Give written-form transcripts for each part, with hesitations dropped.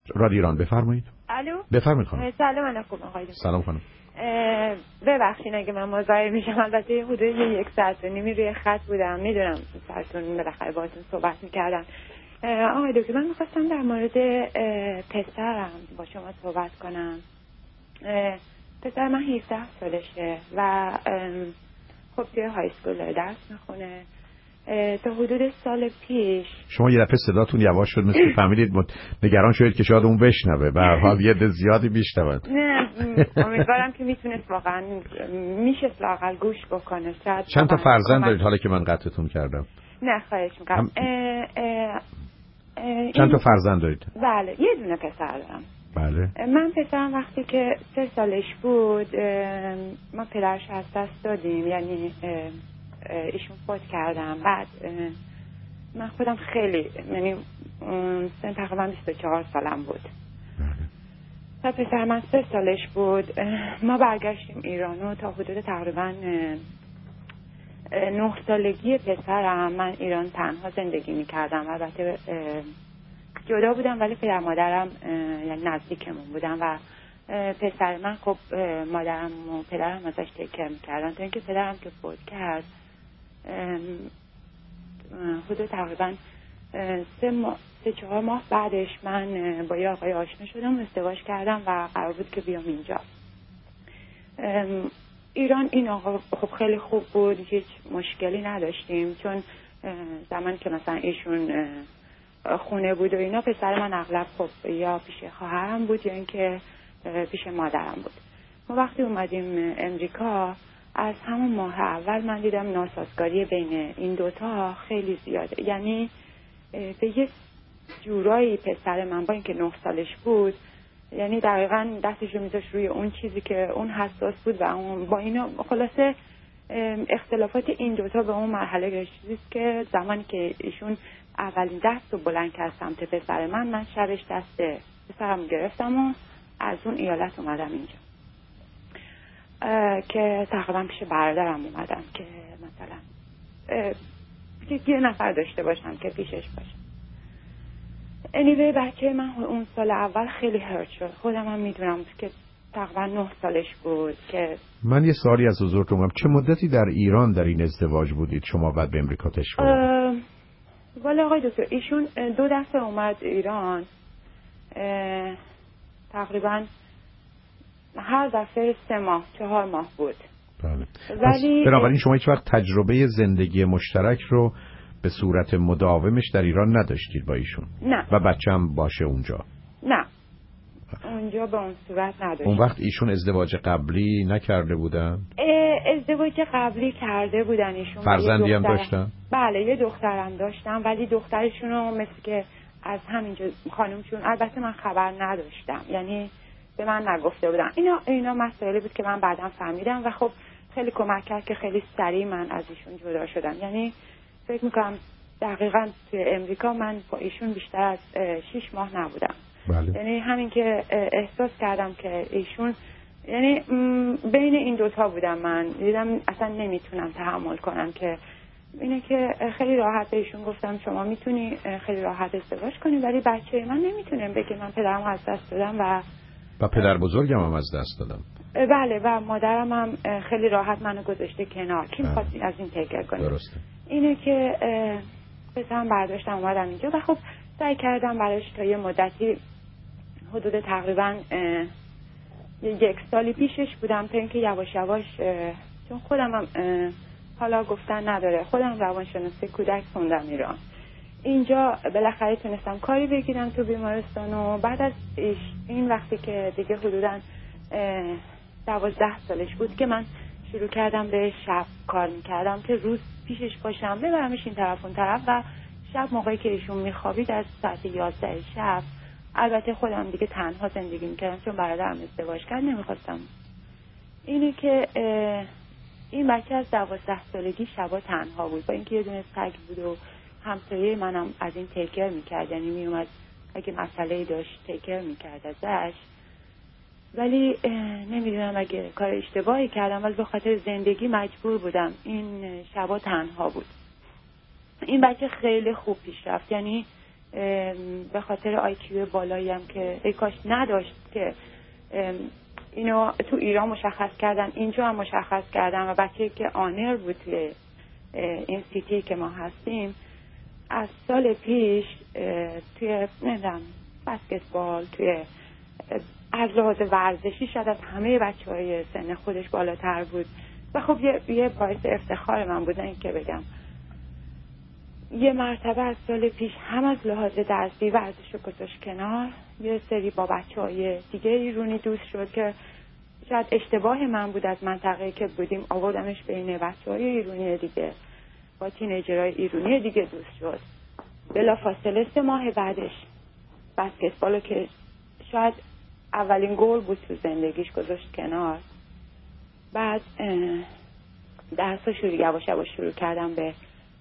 رادیو ایران بفرمایید. الو بفرمایید خانم. سلام علیکم آقای دکتر. سلام خانم. ببخشید اگه من مزاحم میشم، البته حدود 1 ساعت و نیمی روی خط بودم، میدونم ساعتون بالاخره باهاتون صحبت میکردم. آقای دکتر من میخواستم در مورد پسرم با شما صحبت کنم. پسر من 17 سالشه و خب توی های اسکول درس میخونه. تا حدود سال پیش شما یه دفعه صداتون یواش شد، مثل فهمیدید نگران شدید که شاید اون بشنوه. به هر حال یه زیادی میشنوند. نه امیدوارم که میتونست واقعا میشه لااقل گوش بکنه. چند تا فرزند دارید حالا که من قطعتون کردم؟ نه خواهش میکنم. چند تا فرزند دارید؟ بله یه دونه پسر دارم. بله. من پسرم وقتی که 3 سالش بود ما پدرش از دست دادیم، یعنی ایشون فوت کردم. بعد من خودم خیلی، یعنی سن تقریبا 24 سالم بود. تا پسر من 3 سالش بود ما برگشتیم ایران و تا حدود تقریبا 9 سالگی پسرم من ایران تنها زندگی میکردم. البته جدا بودم ولی پدر مادرم یعنی نزدیکمون بودن و پسر من خب مادرم و پدرم ازش تکر میکردن تا اینکه پدرم که فوت کرد حدود تقریبا 3-4 ماه بعدش من با یه آقای آشنا شدم و ازدواج کردم و قرار بود که بیام اینجا ایران. این آقا خب خیلی خوب بود، هیچ مشکلی نداشتیم، چون زمانی که مثلا ایشون خونه بود و اینا پسر من اغلب خب یا پیش خواهرم بود یا اینکه پیش مادرم بود. ما وقتی اومدیم امریکا از همون ماه اول من دیدم ناسازگاری بین این دوتا خیلی زیاده. یعنی به یه جورایی پسر من با اینکه 9 سالش بود یعنی دقیقاً دستش رو میذاشت روی اون چیزی که اون حساس بود و اون با اینا خلاصه اختلافات این دوتا به اون مرحله رسید که زمانی که ایشون اولین دست رو بلند کرد سمت پسر من شبش دست پسرم گرفتم و از اون ایالت اومدم اینجا که تقریبا پیش برادرم اومدم که مثلا یه نفر داشته باشم که پیشش باشم. anyway بچه من اون سال اول خیلی هرت شد. خودم هم میدونم که تقریبا 9 سالش بود. که من یه سوالی از حضورتون دارم، چه مدتی در ایران در این ازدواج بودید شما بعد به امریکا تشریف آوردید؟ ولی آقای دکتر ایشون 2 دفعه اومد ایران، تقریبا هر دفعه 3 ماه 4 ماه بود. بله. ولی بنابراین شما هیچ وقت تجربه زندگی مشترک رو به صورت مداومش در ایران نداشتید با ایشون؟ نه. و بچه هم باشه اونجا؟ نه اونجا به اون صورت نداشت. اون وقت ایشون ازدواج قبلی نکرده بودن؟ ازدواج قبلی کرده بودن ایشون. فرزندی هم داشتن؟ بله یه دخترم داشتم ولی دخترشون رو مثل که از همینجا خانمشون، البته من خبر نداشتم، یعنی به من نگفته بودن. اینا مسائلی بود که من بعداً فهمیدم و خب خیلی کمک کرد که خیلی سریع من از ایشون جدا شدم. یعنی فکر میکنم دقیقاً توی امریکا من با ایشون بیشتر از 6 ماه نبودم. بله. یعنی همین که احساس کردم که ایشون، یعنی بین این دوتا بودم، من دیدم اصلا نمیتونم تحمل کنم که اینه که خیلی راحت بهشون گفتم شما میتونی خیلی راحت ازدواج کنی ولی بچه من نمیتونم بگه من پدرم از دست دادم و پدر بزرگم هم از دست دادم. بله و مادرم هم خیلی راحت منو گذاشته کنار. کی می‌خواد از این تکر کنه؟ درسته. اینه که پسرم برداشتم اومدم اینجا و خب سعی کردم براش تا یه مدتی حدود تقریبا 1 سالی پیشش بودم تا اینکه یواش یواش چون خودم هم حالا گفتن نداره، خودم روانشناسی کودک خوندم ایران، اینجا بالاخره تونستم کاری بگیرم تو بیمارستان و بعد از این وقتی که دیگه حدوداً 12 سالش بود که من شروع کردم به شب کار میکردم که روز پیشش باشم ببرمش این طرف اون طرف و شب موقعی که ایشون میخوابید از ساعت 11 شب، البته خودم دیگه تنها زندگی میکردم چون برادرم ازدواج کرد نمیخواستم. اینه که این بچه از 12 سالگی شبا تنها بود با اینکه یه دونه سگ بود و همسایه منم از این تیکر میکرد، یعنی میومد اگه مسئله داشت تیکر میکرد ازش، ولی نمیدونم اگه کار اشتباهی کردم ولی به خاطر زندگی مجبور بودم این شبا تنها بود. این بچه خیلی خوب پیش رفت، یعنی به خاطر آیکیو بالایی هم که ای کاش نداشت که اینو تو ایران مشخص کردن، اینجا هم مشخص کردن و بچه‌ای که آنر بود توی این سیتی که ما هستیم از سال پیش توی نمیدونم بسکتبال، توی از لحاظ ورزشی شاید از همه بچه‌های سن خودش بالاتر بود و خب یه باعث افتخار من بود. این که بگم یه مرتبه از سال پیش هم از لحاظ درسی ورزش رو گذاشت کنار، یه سری با بچه‌های دیگه ایرانی دوست شد که شاید اشتباه من بود، از منطقه که بودیم آوردمش بین بچه‌های ایرانی دیگه با تینیجرهای ایرانی دیگه دوست شد. بلافاصله 3 ماه بعدش بسکتبالو که شاید اولین گل بود تو زندگیش گذاشت کنار. بعد درساشو یواش یواش شروع کردم به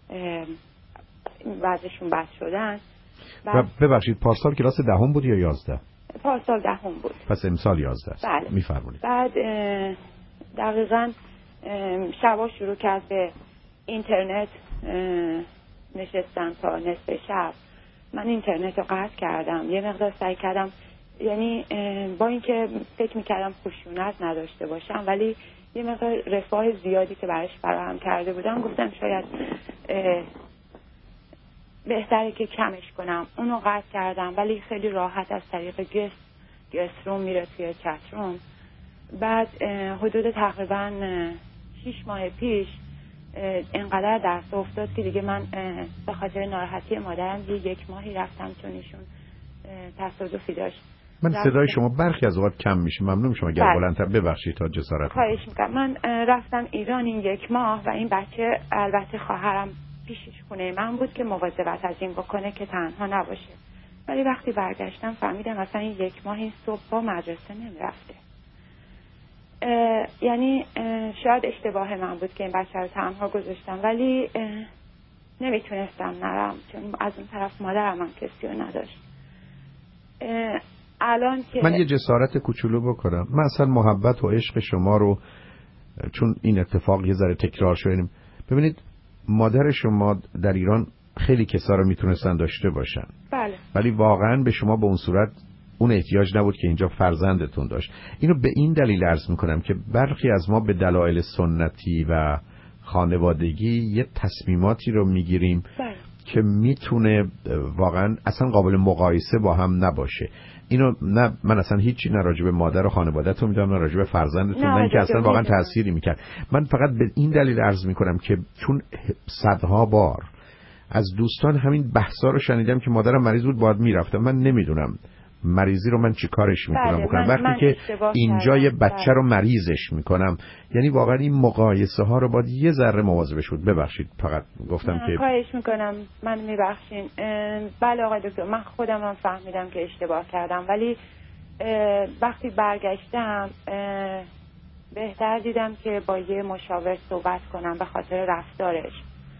وضعشون بد شدن. و ببخشید پارسال کلاس 10 بود یا 11؟ پارسال 10 بود. پس امسال 11 است. بله. میفرمایید. بعد دقیقاً شبا شروع کرد به اینترنت نشستن تا نصف شب. من اینترنت رو قطع کردم، یه مقدار سعی کردم، یعنی با اینکه فکر میکردم خشونت نداشته باشم ولی یه مقدار رفاه زیادی که براش فراهم کرده بودم گفتم شاید بهتره که کمش کنم. اونو قطع کردم ولی خیلی راحت از طریق گست روم میره توی چت روم. بعد حدود تقریبا 6 ماه پیش اینقدر درس افتاد که دیگه من به خاطر ناراحتی مادرم 1 ماهی رفتم چون ایشون تصادفی داشت. من صدای شما برخی از اوقات کم میشه، ممنون میشم اگر بلندتر ببخشید تا جسارت خواهش میکنم. من رفتم ایران این 1 ماه و این بچه البته خواهرم پیشش خونه من بود که مواظبت از این بکنه که تنها نباشه، ولی وقتی برگشتم فهمیدم اصلا این 1 ماه این صبح با مدرسه نمیرفته. یعنی شاید اشتباه من بود که این بچه رو تنها گذاشتم ولی نمیتونستم نرم چون از اون طرف مادرم هم کسی رو نداشت. الان که من یه جسارت کوچولو بکنم، من اصلا محبت و عشق شما رو چون این اتفاق یه ذره تکرار شد، ببینید مادر شما در ایران خیلی کسا رو میتونستن داشته باشن. بله. ولی واقعا به شما به اون صورت اون احتیاج نبود که اینجا فرزندتون داشت. اینو به این دلیل عرض میکنم که برخی از ما به دلایل سنتی و خانوادگی یه تصمیماتی رو میگیریم که میتونه واقعا اصلا قابل مقایسه با هم نباشه. اینو نه من اصلا هیچی نه راجع به مادر و خانواده‌تون میدونم نه راجع به فرزندتون، نه اینکه اصلا واقعا تأثیری میکرد. من فقط به این دلیل عرض میکنم که چون صدها بار از دوستان همین بحثا رو شنیدم که مادرم مریض بود باید میرفتم. من نمیدونم مریضی رو من چی کارش میتونم بکنم وقتی که اینجا یه بچه رو مریضش میکنم. یعنی واقعا این مقایسه ها رو باید یه ذره مواظبش بود. ببخشید فقط گفتم که خواهش میکنم، من میبخشین. بله آقای دکتر، من خودم هم فهمیدم که اشتباه کردم ولی وقتی برگشتم بهتر دیدم که با یه مشاور صحبت کنم به خاطر رفتارش.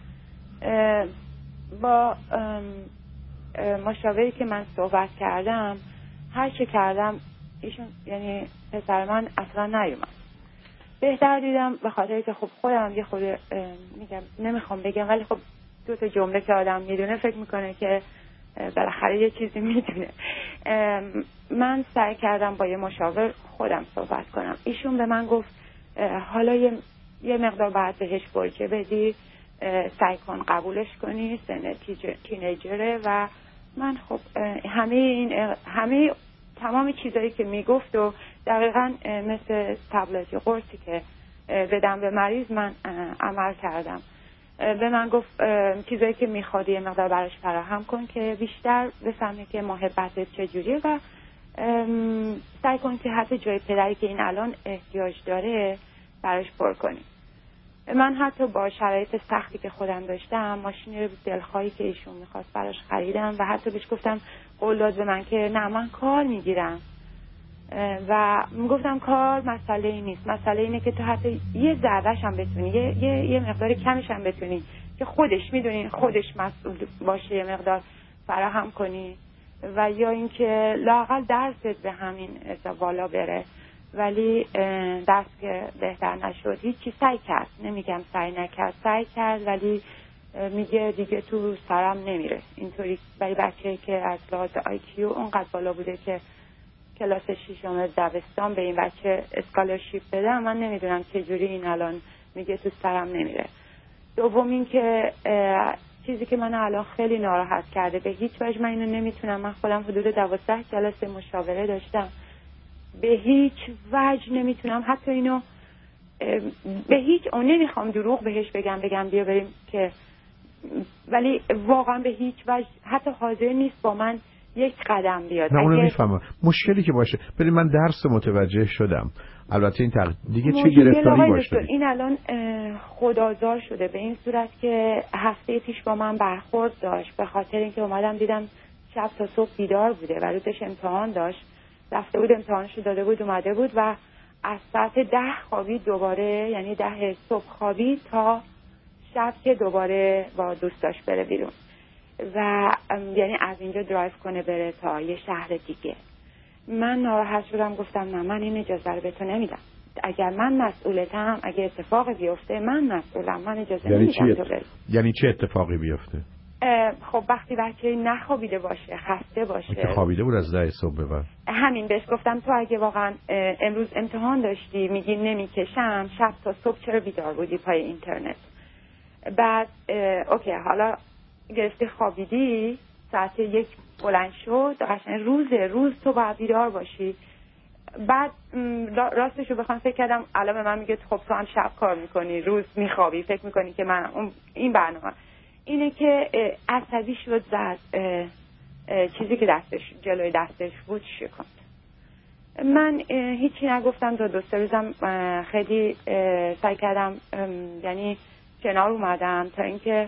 با مشاوری که من صحبت کردم هر چه کردم ایشون یعنی پسر من اصلا نیومد. بهتر دیدم به خاطر که خب خودم یه خود میگم نمیخوام بگم ولی خب 2 جمله که آدم میدونه فکر میکنه که بالاخره یه چیزی میدونه. من سعی کردم با یه مشاور خودم صحبت کنم. ایشون به من گفت حالا یه مقدار بعد بهش برجه بدی، سعی کن قبولش کنی، سن تینیجره. و من خب همه تمام چیزایی که میگفت و دقیقاً مثل تبلت یا قرصی که بدم به مریض من عمل کردم. به من گفت چیزایی که میخواد یه مقدار براش فراهم کن که بیشتر بفهمه که محبتت چجوریه و سعی کن که حتی جای پدری که این الان احتیاج داره براش پر کنی. من حتی با شرایط سختی که خودم داشتم ماشین دلخواهی که ایشون میخواست براش خریدم و حتی بهش گفتم قول داد به من که نه من کار میگیرم و میگفتم کار مسئله ای نیست، مسئله اینه که تو حتی یه ذره‌ش هم بتونی یه مقدار کمش هم بتونی که خودش میدونی خودش مسئول باشه یه مقدار فراهم کنی و یا اینکه لااقل درست به همین بالا بره. ولی دست که بهتر نشد هیچی سعی کرد، نمیگم سعی نکرد، سعی کرد ولی میگه دیگه تو سرم نمیره اینطوری. برای بچه‌ای که از لحاظ IQ اونقدر بالا بوده که کلاس 6 دبستان به این بچه اسکالرشیپ بده، من نمیدونم چجوری این الان میگه تو سرم نمیره. دوم این که چیزی که من الان خیلی ناراحت کرده، به هیچ وجه من اینو نمیتونم، من خودم حدود 12 جلسه مشاوره داشتم، به هیچ وجه نمیتونم حتی اینو به هیچ اون نمیخوام دروغ بهش بگم بیا بریم که، ولی واقعا به هیچ وجه حتی حاضر نیست با من یک قدم بیاد. نه اونو میفهمم مشکلی که باشه. ببین من درس متوجه شدم، البته این دیگه چه گرفتاری باشه. این الان خودآزار شده به این صورت که هفته پیش با من برخورد داشت به خاطر اینکه اومدم دیدم شب تا صبح بیدار بوده و روزش امتحان داشت، رفته بود امتحانشو داده بود اومده بود و از ساعت 10 خوابید دوباره، یعنی 10 صبح خوابید تا شب که دوباره با دوستاش بره بیرون و یعنی از اینجا درایو کنه بره تا یه شهر دیگه. من ناراحت شدم، گفتم نه من این اجازه رو به تو نمیدم، اگر من مسئولتم اگه اتفاقی بیفته من مسئولم، من اجازه نمیدم تو بری. یعنی چه اتفاقی بیفته؟ خب وقتی بچه نخوابیده باشه، خسته باشه. که خوابیده بود از 10 صبح ببر. همین بهش گفتم تو اگه واقعا امروز امتحان داشتی میگی نمیکشم، شب تا صبح چرا بیدار بودی پای اینترنت؟ بعد اوکی حالا گرفتی خوابیدی ساعت 1 بلند شد، قشنگ روز تو باید بیدار باشی. بعد راستشو بخوام فکر کردم الان به من میگه خب تو هم شب کار میکنی روز میخوابی، فکر میکنی که من این برنامه اینه که عصبی شد، زد چیزی که جلوی دستش بود شکند. من هیچی نگفتم، دو سه روزم خیلی سعی کردم یعنی کنار اومدم تا اینکه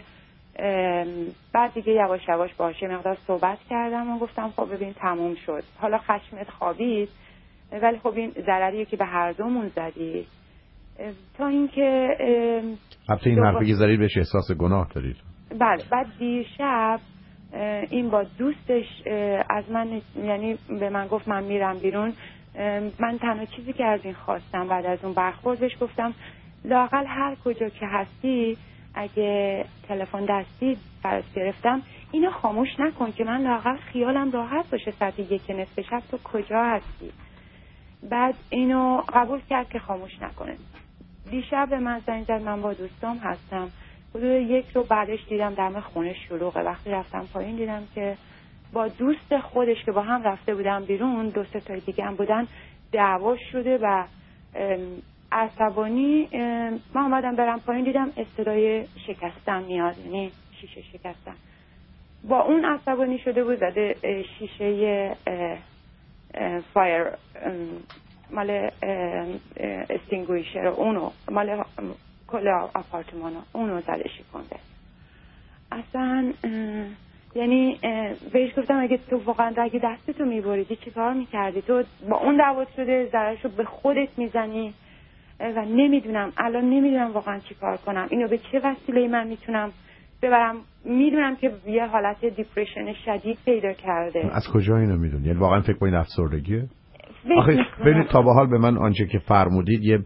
بعد دیگه یواش یواش باشه مقدار صحبت کردم و گفتم خب ببین تموم شد، حالا خشمت خوابید ولی خب این ضرریه که به هر دومون زدی، تا اینکه البته این حرفی که زدید بهش احساس گناه دارید. بله. بعد دیشب این با دوستش از من یعنی به من گفت من میرم بیرون. من تنها چیزی که از این خواستم بعد از اون برخوردش گفتم لااقل هر کجا که هستی اگه تلفن دستی فرض گرفتم اینو خاموش نکن که من لااقل خیالم راحت باشه ساعت 1 نصف شب تو کجا هستی. بعد اینو قبول کرد که خاموش نکنه. دیشب به من زنگ زد من با دوستام هستم، حدود 1 رو بعدش دیدم دم خونه شلوغه. وقتی رفتم پایین دیدم که با دوست خودش که با هم رفته بودن بیرون 2 تا دیگه هم بودن دعوا شده و عصبانی. من اومدم برم پایین دیدم صدای شکستن میاد، یعنی شیشه شکستن. با اون عصبانی شده بود زده شیشه فایر مال استینگویشر اونو مال کل آپارتمانو اونو زده شکنده. اصلا یعنی بهش گفتم اگه تو واقعا اگه دستتو میبریدی چی کار میکردی؟ تو با اون دعوت شده ضررشو به خودت میزنی و نمیدونم واقعا چی کار کنم، اینو به چه وسیله من میتونم ببرم. میدونم که یه حالت دیپرشن شدید پیدا کرده. از کجا اینو میدونی؟ یعنی واقعا فکر کنید افسردگیه؟ آخه ببینید تا به حال به من آنچه که فرمودید یه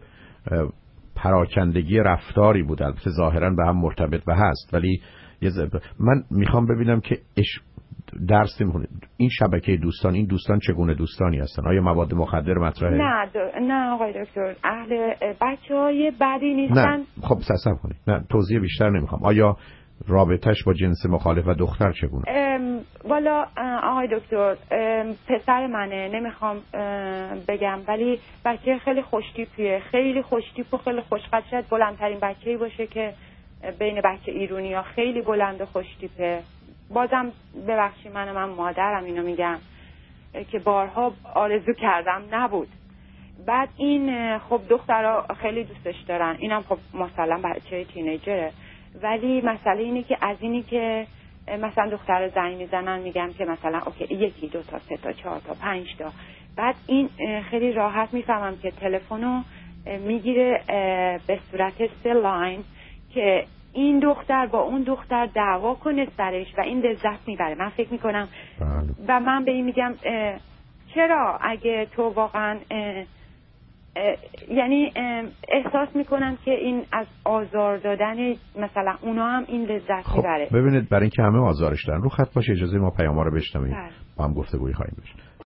پراکندگی رفتاری بود، البته ظاهرا به هم مرتبط و هست، ولی من میخوام ببینم که درس نمیخونید این شبکه دوستان، این دوستان چگونه دوستانی هستن؟ آیا مواد مخدر مطرحه؟ نه آقای دکتر، اهل بچهای بدی نیستن. نه خب صبر کنید، نه توضیح بیشتر نمیخوام. آیا رابطش با جنس مخالف و دختر چگونه؟ والا آقای دکتر پسر منه، نمیخوام بگم، ولی بچه خیلی خوشتیپیه، خیلی خوشتیپ و خیلی خوشقد، شاید بلندترین بچه‌ای باشه که بین بچه ایرونی‌ها خیلی بلند و خوشتیپه. بازم ببخشید من مادرم اینو میگم که بارها آرزو کردم نبود. بعد این خب دخترها خیلی دوستش دارن، اینم خب مثلا بچه تینیجره، ولی مسئله اینه که از اینی که مثلا دختر زنگ میزنن میگم که مثلا اوکی 1 2 تا 3 تا 4 تا 5 تا، بعد این خیلی راحت میفهمم که تلفنو میگیره به صورت سه لاین که این دختر با اون دختر دعوا کنه سرش و این لذت میبره. من فکر میکنم و من به این میگم چرا اگه تو واقعا یعنی احساس میکنن که این از آزار دادن مثلا اونا هم این لذت میبره. ببینید برای اینکه همه آزارش دارن رو خط باشه، اجازه ما پیام‌ها رو بشنویم با هم گفتگوی خواهیم داشت.